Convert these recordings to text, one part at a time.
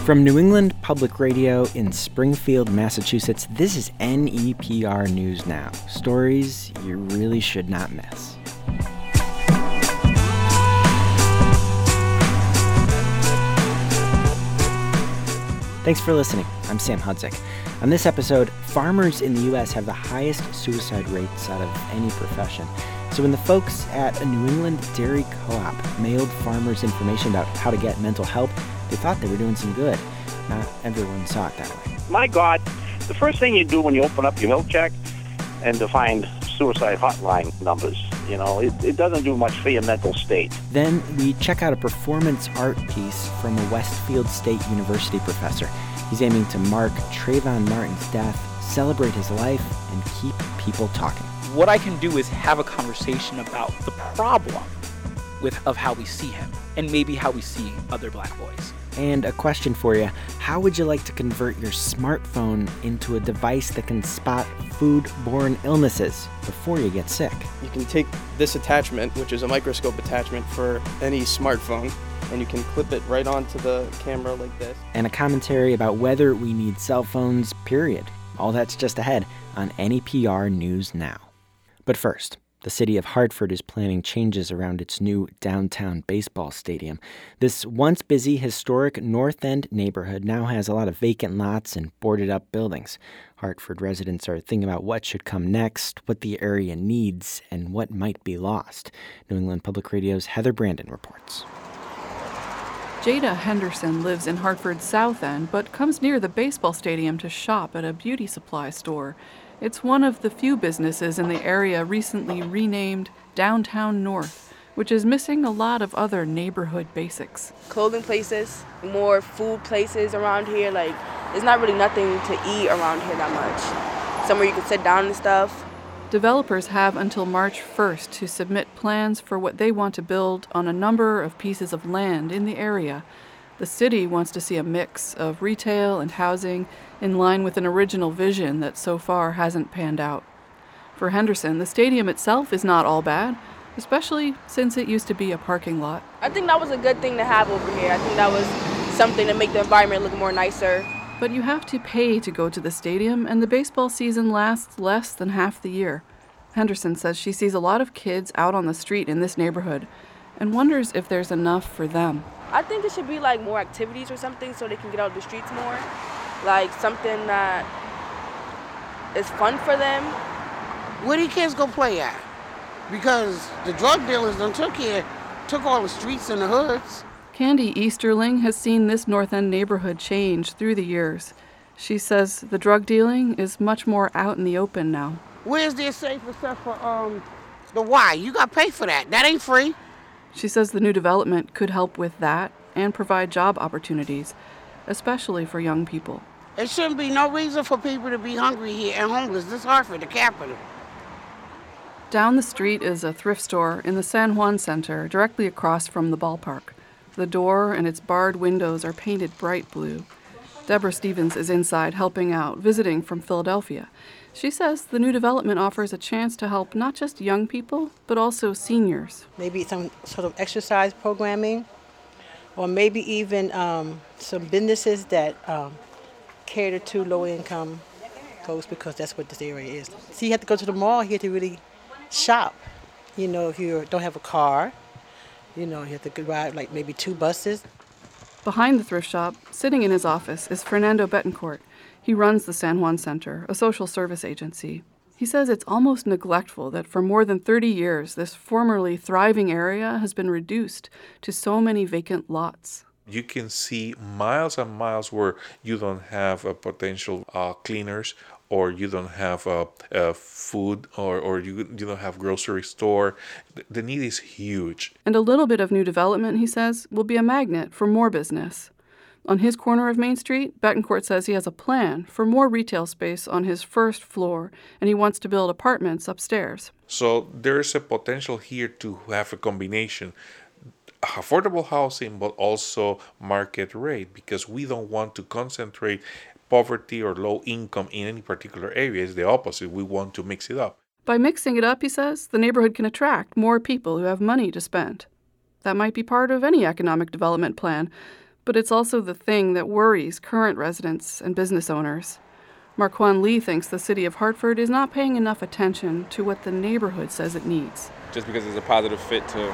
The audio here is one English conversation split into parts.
From New England Public Radio in Springfield, Massachusetts, this is NEPR News Now. Stories you really should not miss. Thanks for listening. I'm Sam Hudzik. On this episode, farmers in the U.S. have the highest suicide rates out of any profession. So when the folks at a New England dairy co-op mailed farmers information about how to get mental help, they thought they were doing some good. Not everyone saw it that way. My God, the first thing you do when you open up your health check and to find suicide hotline numbers, it doesn't do much for your mental state. Then we check out a performance art piece from a Westfield State University professor. He's aiming to mark Trayvon Martin's death, celebrate his life, and keep people talking. What I can do is have a conversation about the problem of how we see him and maybe how we see other black boys. And a question for you. How would you like to convert your smartphone into a device that can spot food-borne illnesses before you get sick? You can take this attachment, which is a microscope attachment for any smartphone, and you can clip it right onto the camera like this. And a commentary about whether we need cell phones, period. All that's just ahead on NEPR News Now. But first, the city of Hartford is planning changes around its new downtown baseball stadium. This once busy, historic North End neighborhood now has a lot of vacant lots and boarded-up buildings. Hartford residents are thinking about what should come next, what the area needs, and what might be lost. New England Public Radio's Heather Brandon reports. Jada Henderson lives in Hartford's South End, but comes near the baseball stadium to shop at a beauty supply store. It's one of the few businesses in the area recently renamed Downtown North, which is missing a lot of other neighborhood basics. Clothing places, more food places around here. There's not really nothing to eat around here that much. Somewhere you can sit down and stuff. Developers have until March 1st to submit plans for what they want to build on a number of pieces of land in the area. The city wants to see a mix of retail and housing in line with an original vision that so far hasn't panned out. For Henderson, the stadium itself is not all bad, especially since it used to be a parking lot. I think that was a good thing to have over here. I think that was something to make the environment look more nicer. But you have to pay to go to the stadium, and the baseball season lasts less than half the year. Henderson says she sees a lot of kids out on the street in this neighborhood and wonders if there's enough for them. I think it should be more activities or something so they can get out the streets more. Something that is fun for them. Where do kids go play at? Because the drug dealers done took all the streets and the hoods. Candy Easterling has seen this North End neighborhood change through the years. She says the drug dealing is much more out in the open now. Where's their safer stuff for the Y? You got to pay for that. That ain't free. She says the new development could help with that and provide job opportunities, especially for young people. There shouldn't be no reason for people to be hungry here and homeless. This is Hartford, the capital. Down the street is a thrift store in the San Juan Center, directly across from the ballpark. The door and its barred windows are painted bright blue. Deborah Stevens is inside helping out, visiting from Philadelphia. She says the new development offers a chance to help not just young people, but also seniors. Maybe some sort of exercise programming, or maybe even some businesses that cater to low-income folks, because that's what this area is. So you have to go to the mall here to really shop. If you don't have a car, you have to ride maybe 2 buses. Behind the thrift shop, sitting in his office, is Fernando Betancourt. He runs the San Juan Center, a social service agency. He says it's almost neglectful that for more than 30 years, this formerly thriving area has been reduced to so many vacant lots. You can see miles and miles where you don't have potential cleaners, or you don't have food, or you don't have grocery store. The need is huge. And a little bit of new development, he says, will be a magnet for more business. On his corner of Main Street, Betancourt says he has a plan for more retail space on his first floor, and he wants to build apartments upstairs. So there's a potential here to have a combination. Affordable housing, but also market rate, because we don't want to concentrate poverty or low income in any particular area. It's the opposite. We want to mix it up. By mixing it up, he says, the neighborhood can attract more people who have money to spend. That might be part of any economic development plan, But it's also the thing that worries current residents and business owners. Marquand Lee thinks the city of Hartford is not paying enough attention to what the neighborhood says it needs. Just because it's a positive fit to,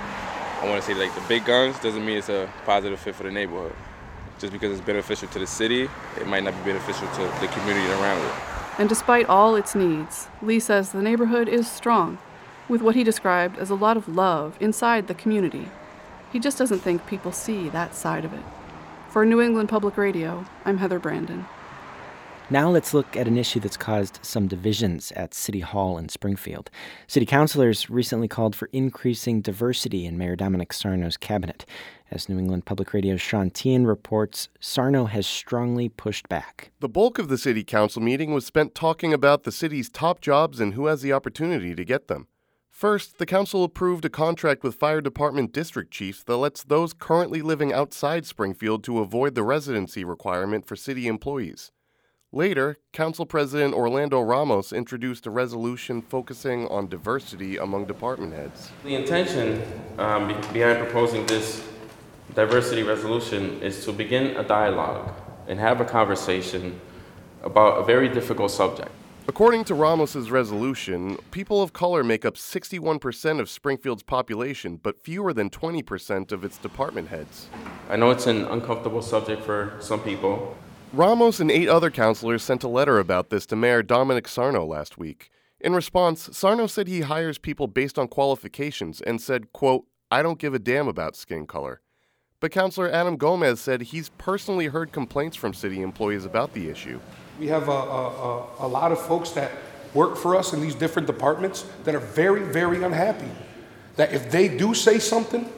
I want to say, like the big guns, doesn't mean it's a positive fit for the neighborhood. Just because it's beneficial to the city, it might not be beneficial to the community around it. And despite all its needs, Lee says the neighborhood is strong, with what he described as a lot of love inside the community. He just doesn't think people see that side of it. For New England Public Radio, I'm Heather Brandon. Now let's look at an issue that's caused some divisions at City Hall in Springfield. City councilors recently called for increasing diversity in Mayor Dominic Sarno's cabinet. As New England Public Radio's Sean Teahan reports, Sarno has strongly pushed back. The bulk of the city council meeting was spent talking about the city's top jobs and who has the opportunity to get them. First, the council approved a contract with fire department district chiefs that lets those currently living outside Springfield to avoid the residency requirement for city employees. Later, Council President Orlando Ramos introduced a resolution focusing on diversity among department heads. The intention behind proposing this diversity resolution is to begin a dialogue and have a conversation about a very difficult subject. According to Ramos's resolution, people of color make up 61% of Springfield's population, but fewer than 20% of its department heads. I know it's an uncomfortable subject for some people. Ramos and 8 other councilors sent a letter about this to Mayor Dominic Sarno last week. In response, Sarno said he hires people based on qualifications and said, quote, "I don't give a damn about skin color." But Councilor Adam Gomez said he's personally heard complaints from city employees about the issue. We have a lot of folks that work for us in these different departments that are very, very unhappy. That if they do say something,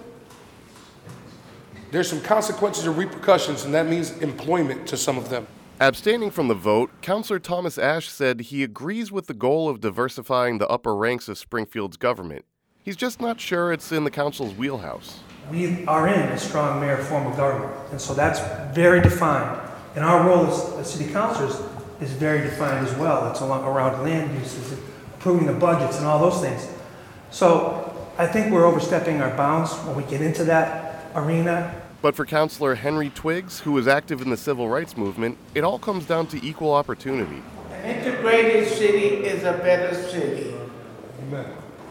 there's some consequences or repercussions, and that means employment to some of them. Abstaining from the vote, Councilor Thomas Ashe said he agrees with the goal of diversifying the upper ranks of Springfield's government. He's just not sure it's in the council's wheelhouse. We are in a strong mayor form of government, and so that's very defined. And our role as city councilors is very defined as well. It's around land uses, approving the budgets and all those things. So I think we're overstepping our bounds when we get into that arena. But for Councilor Henry Twiggs, who was active in the civil rights movement, it all comes down to equal opportunity. An integrated city is a better city. Amen.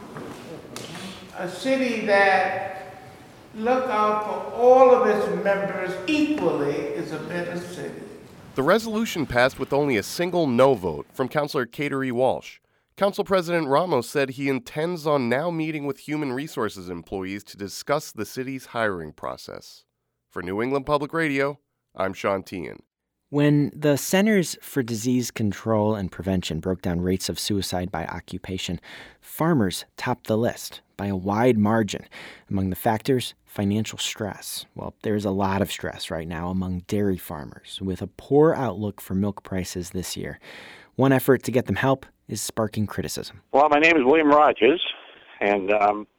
A city that look out for all of its members equally is a better city. The resolution passed with only a single no vote from Councilor Cater Walsh. Council President Ramos said he intends on now meeting with human resources employees to discuss the city's hiring process. For New England Public Radio, I'm Sean Teahan. When the Centers for Disease Control and Prevention broke down rates of suicide by occupation, farmers topped the list by a wide margin. Among the factors, financial stress. Well, there's a lot of stress right now among dairy farmers, with a poor outlook for milk prices this year. One effort to get them help is sparking criticism. Well, my name is William Rogers, and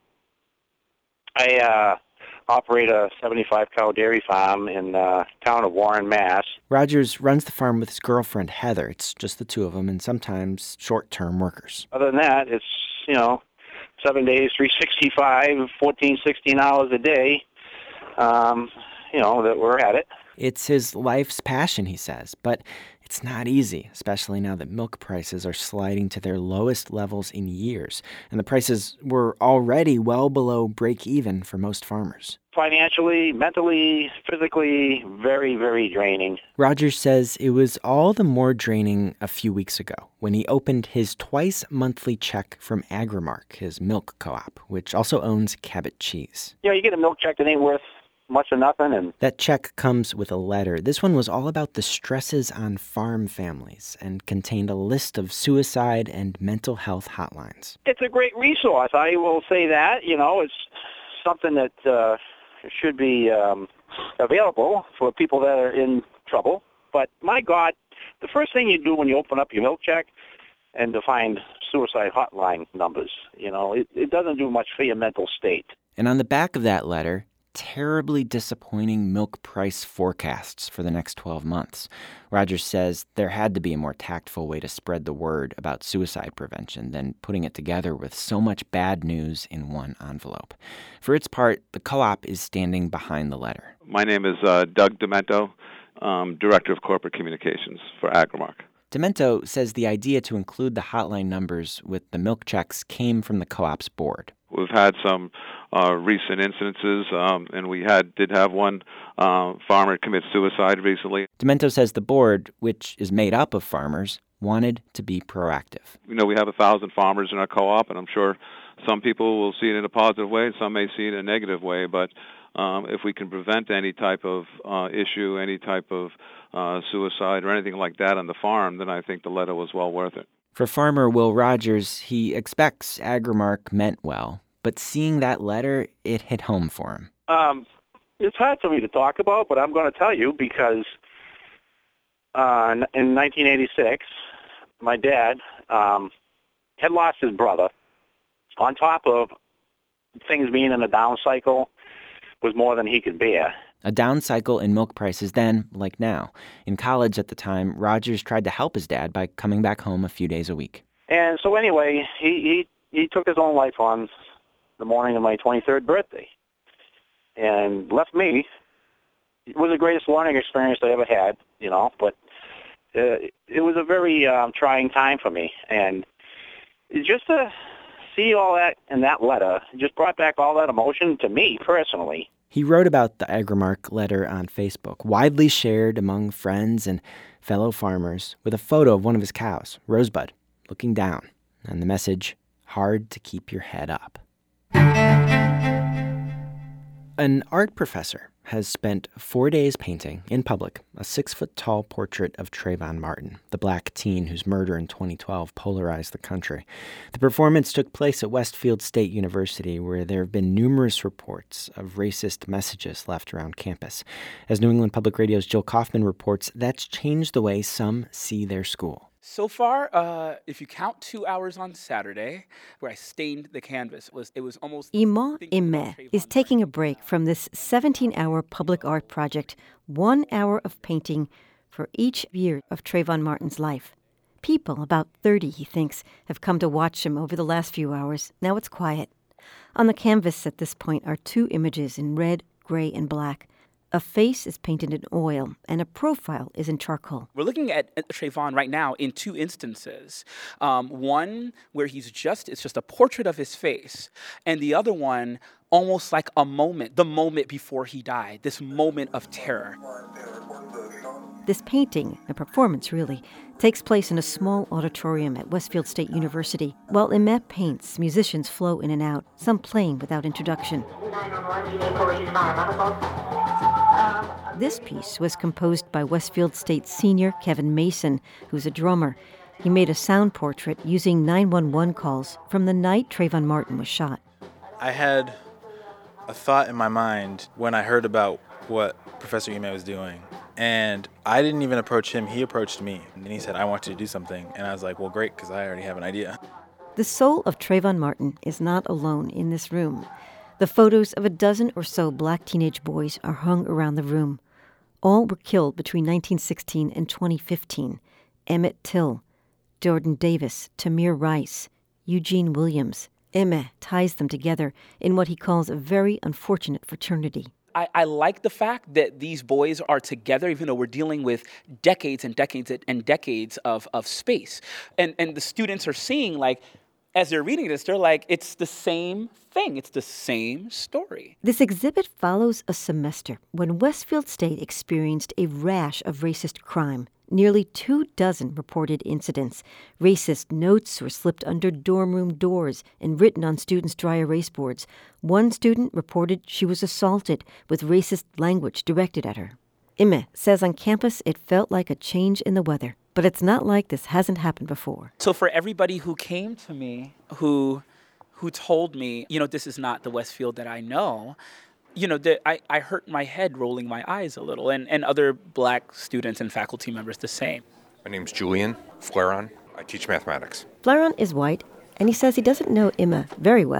I operate a 75-cow dairy farm in the town of Warren, Mass. Rogers runs the farm with his girlfriend, Heather. It's just the two of them, and sometimes short-term workers. Other than that, it's, 7 days, 365, 14, 16 hours a day, that we're at it. It's his life's passion, he says, but it's not easy, especially now that milk prices are sliding to their lowest levels in years, and the prices were already well below break-even for most farmers. Financially, mentally, physically, very, very draining. Rogers says it was all the more draining a few weeks ago when he opened his twice-monthly check from Agrimark, his milk co-op, which also owns Cabot Cheese. You get a milk check that ain't worth much or nothing. And that check comes with a letter. This one was all about the stresses on farm families and contained a list of suicide and mental health hotlines. It's a great resource. I will say that. It's something that should be available for people that are in trouble. But my God, the first thing you do when you open up your milk check and to find suicide hotline numbers, it doesn't do much for your mental state. And on the back of that letter, terribly disappointing milk price forecasts for the next 12 months. Rogers says there had to be a more tactful way to spread the word about suicide prevention than putting it together with so much bad news in one envelope. For its part, the co-op is standing behind the letter. My name is Doug Demento, Director of Corporate Communications for Agrimark. Demento says the idea to include the hotline numbers with the milk checks came from the co-op's board. We've had some recent incidences, and we did have one farmer commit suicide recently. Demento says the board, which is made up of farmers, wanted to be proactive. We have 1,000 farmers in our co-op, and I'm sure some people will see it in a positive way, and some may see it in a negative way, but if we can prevent any type of issue, any type of suicide or anything like that on the farm, then I think the letter was well worth it. For farmer Will Rogers, he expects Agrimark meant well, but seeing that letter, it hit home for him. It's hard for me to talk about, but I'm going to tell you because in 1986, my dad had lost his brother. On top of things being in a down cycle was more than he could bear. A down cycle in milk prices then, like now. In college at the time, Rogers tried to help his dad by coming back home a few days a week. And so anyway, he took his own life on the morning of my 23rd birthday and left me. It was the greatest learning experience I ever had, but it was a very trying time for me. And just to see all that in that letter just brought back all that emotion to me personally. He wrote about the Agrimark letter on Facebook, widely shared among friends and fellow farmers, with a photo of one of his cows, Rosebud, looking down, and the message, hard to keep your head up. An art professor has spent 4 days painting, in public, a 6-foot-tall portrait of Trayvon Martin, the black teen whose murder in 2012 polarized the country. The performance took place at Westfield State University, where there have been numerous reports of racist messages left around campus. As New England Public Radio's Jill Kaufman reports, that's changed the way some see their school. So far, if you count 2 hours on Saturday, where I stained the canvas, it was almost... Iman Ime is taking a break from this 17-hour public art project, 1 hour of painting for each year of Trayvon Martin's life. People, about 30, he thinks, have come to watch him over the last few hours. Now it's quiet. On the canvas at this point are 2 images in red, gray, and black. A face is painted in oil, and a profile is in charcoal. We're looking at Trayvon right now in 2 instances. One where it's just a portrait of his face, and the other one almost like a moment, the moment before he died, this moment of terror. This painting, a performance really, takes place in a small auditorium at Westfield State University. While Ime paints, musicians flow in and out, some playing without introduction. This piece was composed by Westfield State senior Kevin Mason, who's a drummer. He made a sound portrait using 911 calls from the night Trayvon Martin was shot. I had a thought in my mind when I heard about what Professor Ime was doing. And I didn't even approach him. He approached me. And he said, I want you to do something. And I was like, well, great, because I already have an idea. The soul of Trayvon Martin is not alone in this room. The photos of a dozen or so black teenage boys are hung around the room. All were killed between 1916 and 2015. Emmett Till, Jordan Davis, Tamir Rice, Eugene Williams. Ime ties them together in what he calls a very unfortunate fraternity. I like the fact that these boys are together, even though we're dealing with decades and decades and decades of space. And the students are seeing, as they're reading this, they're like, it's the same thing. It's the same story. This exhibit follows a semester when Westfield State experienced a rash of racist crime. Nearly 24 reported incidents. Racist notes were slipped under dorm room doors and written on students' dry erase boards. One student reported she was assaulted with racist language directed at her. Ime says on campus it felt like a change in the weather, but it's not like this hasn't happened before. So for everybody who came to me, who told me, this is not the Westfield that I know, I hurt my head rolling my eyes a little, and other black students and faculty members the same. My name's Julian Flaron. I teach mathematics. Flaron is white, and he says he doesn't know Ime very well,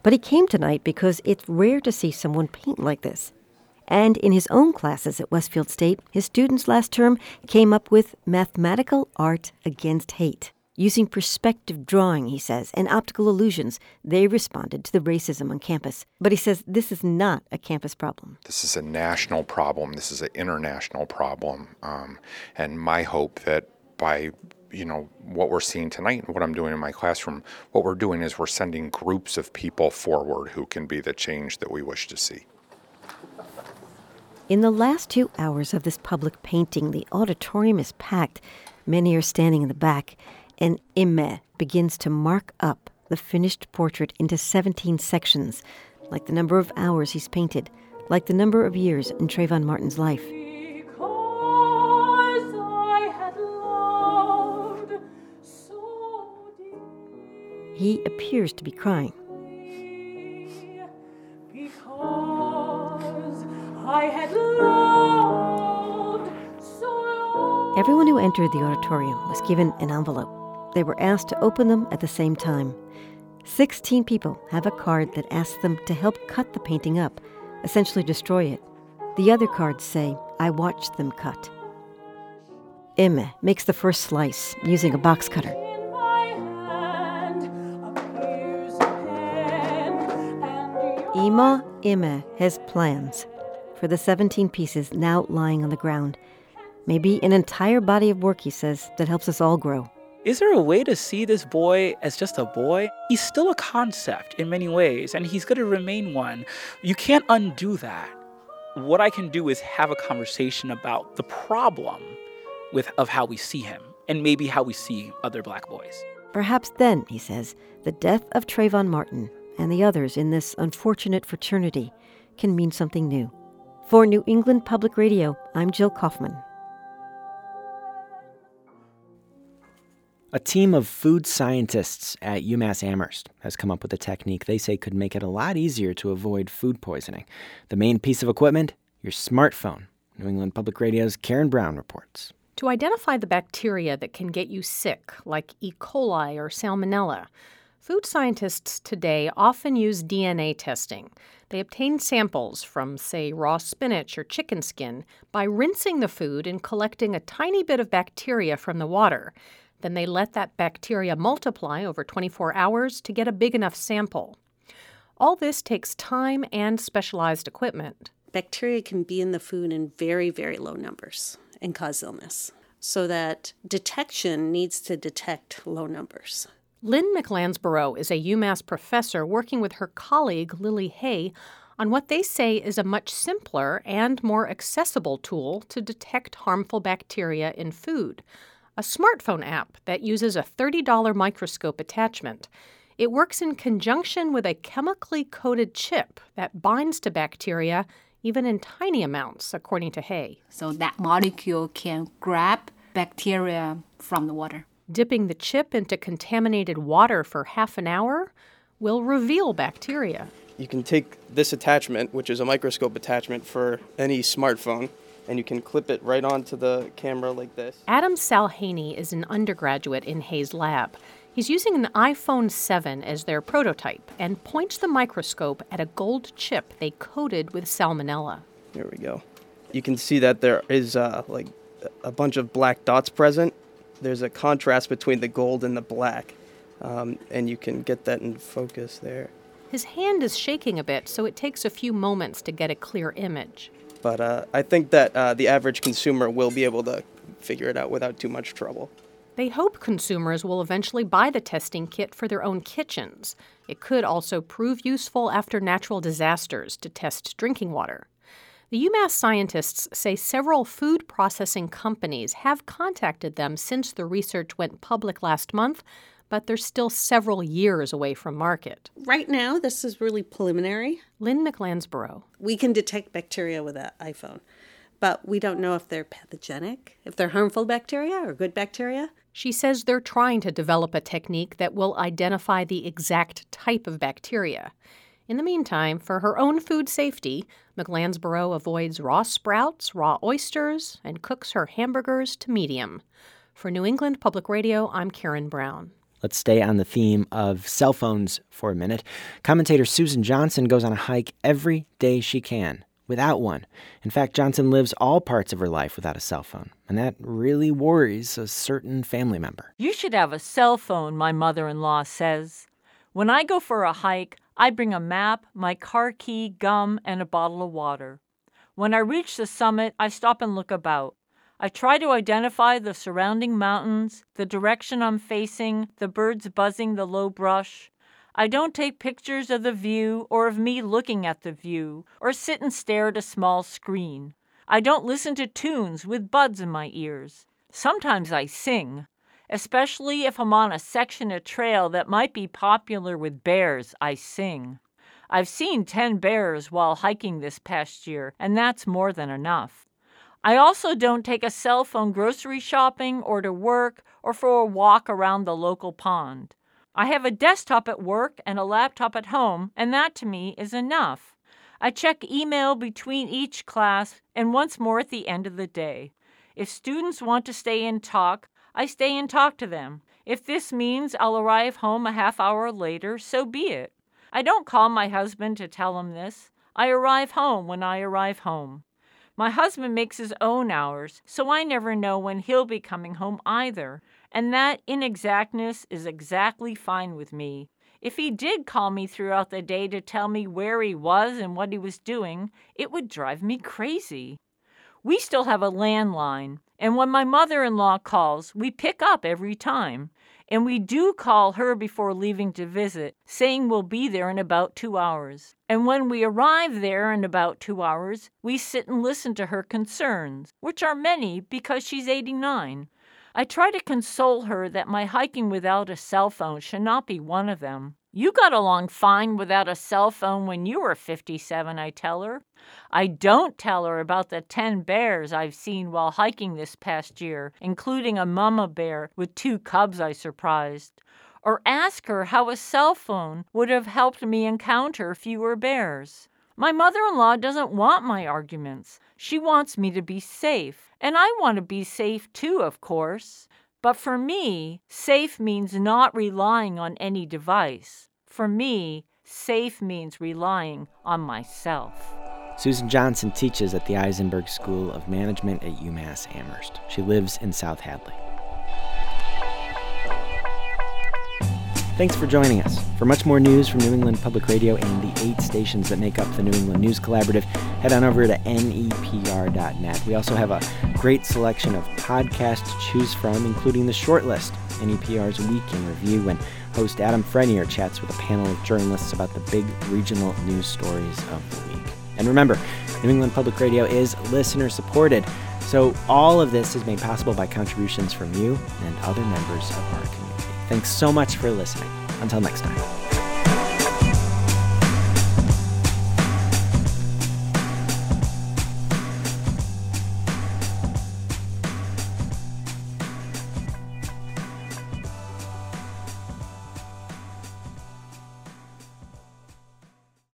But he came tonight because it's rare to see someone paint like this. And in his own classes at Westfield State, his students last term came up with mathematical art against hate. Using perspective drawing, he says, and optical illusions, they responded to the racism on campus. But he says this is not a campus problem. This is a national problem. This is an international problem. And my hope that by what we're seeing tonight and what I'm doing in my classroom, what we're doing is we're sending groups of people forward who can be the change that we wish to see. In the last 2 hours of this public painting, the auditorium is packed. Many are standing in the back, and Ime begins to mark up the finished portrait into 17 sections, like the number of hours he's painted, like the number of years in Trayvon Martin's life. He appears to be crying. Everyone who entered the auditorium was given an envelope. They were asked to open them at the same time. 16 people have a card that asks them to help cut the painting up, essentially destroy it. The other cards say, "I watched them cut." Ime makes the first slice using a box cutter. Ime has plans for the 17 pieces now lying on the ground. Maybe an entire body of work, he says, that helps us all grow. Is there a way to see this boy as just a boy? He's still a concept in many ways, and he's going to remain one. You can't undo that. What I can do is have a conversation about the problem of how we see him, and maybe how we see other black boys. Perhaps then, he says, the death of Trayvon Martin and the others in this unfortunate fraternity can mean something new. For New England Public Radio, I'm Jill Kaufman. A team of food scientists at UMass Amherst has come up with a technique they say could make it a lot easier to avoid food poisoning. The main piece of equipment? Your smartphone. New England Public Radio's Karen Brown reports. To identify the bacteria that can get you sick, like E. coli or Salmonella, food scientists today often use DNA testing. They obtain samples from, say, raw spinach or chicken skin by rinsing the food and collecting a tiny bit of bacteria from the water. Then they let that bacteria multiply over 24 hours to get a big enough sample. All this takes time and specialized equipment. Bacteria can be in the food in very, very low numbers and cause illness, so that detection needs to detect low numbers. Lynn McLansborough is a UMass professor working with her colleague Lily Hay on what they say is a much simpler and more accessible tool to detect harmful bacteria in food. A smartphone app that uses a $30 microscope attachment. It works in conjunction with a chemically coated chip that binds to bacteria even in tiny amounts, according to Hay. So that molecule can grab bacteria from the water. Dipping the chip into contaminated water for half an hour will reveal bacteria. You can take this attachment, which is a microscope attachment for any smartphone, and you can clip it right onto the camera like this. Adam Salhaney is an undergraduate in Hay's lab. He's using an iPhone 7 as their prototype and points the microscope at a gold chip they coated with salmonella. Here we go. You can see that there is a bunch of black dots present. There's a contrast between the gold and the black, and you can get that in focus there. His hand is shaking a bit, so it takes a few moments to get a clear image. But I think that the average consumer will be able to figure it out without too much trouble. They hope consumers will eventually buy the testing kit for their own kitchens. It could also prove useful after natural disasters to test drinking water. The UMass scientists say several food processing companies have contacted them since the research went public last month, but they're still several years away from market. Right now, this is really preliminary. Lynn McLansborough. We can detect bacteria with an iPhone, but we don't know if they're pathogenic, if they're harmful bacteria or good bacteria. She says they're trying to develop a technique that will identify the exact type of bacteria. In the meantime, for her own food safety, McLansborough avoids raw sprouts, raw oysters, and cooks her hamburgers to medium. For New England Public Radio, I'm Karen Brown. Let's stay on the theme of cell phones for a minute. Commentator Susan Johnson goes on a hike every day she can without one. In fact, Johnson lives all parts of her life without a cell phone, and that really worries a certain family member. You should have a cell phone, my mother-in-law says. When I go for a hike, I bring a map, my car key, gum, and a bottle of water. When I reach the summit, I stop and look about. I try to identify the surrounding mountains, the direction I'm facing, the birds buzzing the low brush. I don't take pictures of the view or of me looking at the view or sit and stare at a small screen. I don't listen to tunes with buds in my ears. Sometimes I sing, especially if I'm on a section of trail that might be popular with bears. I sing. I've seen 10 bears while hiking this past year, and that's more than enough. I also don't take a cell phone grocery shopping or to work or for a walk around the local pond. I have a desktop at work and a laptop at home, and that to me is enough. I check email between each class and once more at the end of the day. If students want to stay and talk, I stay and talk to them. If this means I'll arrive home a half hour later, so be it. I don't call my husband to tell him this. I arrive home when I arrive home. My husband makes his own hours, so I never know when he'll be coming home either, and that inexactness is exactly fine with me. If he did call me throughout the day to tell me where he was and what he was doing, it would drive me crazy. We still have a landline, and when my mother-in-law calls, we pick up every time. And we do call her before leaving to visit, saying we'll be there in about 2 hours. And when we arrive there in about 2 hours, we sit and listen to her concerns, which are many because she's 89. I try to console her that my hiking without a cell phone should not be one of them. You got along fine without a cell phone when you were 57, I tell her. I don't tell her about the 10 bears I've seen while hiking this past year, including a mama bear with 2 cubs I surprised. Or ask her how a cell phone would have helped me encounter fewer bears. My mother-in-law doesn't want my arguments. She wants me to be safe. And I want to be safe too, of course. But for me, safe means not relying on any device. For me, safe means relying on myself. Susan Johnson teaches at the Eisenberg School of Management at UMass Amherst. She lives in South Hadley. Thanks for joining us. For much more news from New England Public Radio and the 8 stations that make up the New England News Collaborative, head on over to nepr.net. We also have a great selection of podcasts to choose from, including The Shortlist, NEPR's Week in Review, when host Adam Frenier chats with a panel of journalists about the big regional news stories of the week. And remember, New England Public Radio is listener-supported, so all of this is made possible by contributions from you and other members of our community. Thanks so much for listening. Until next time.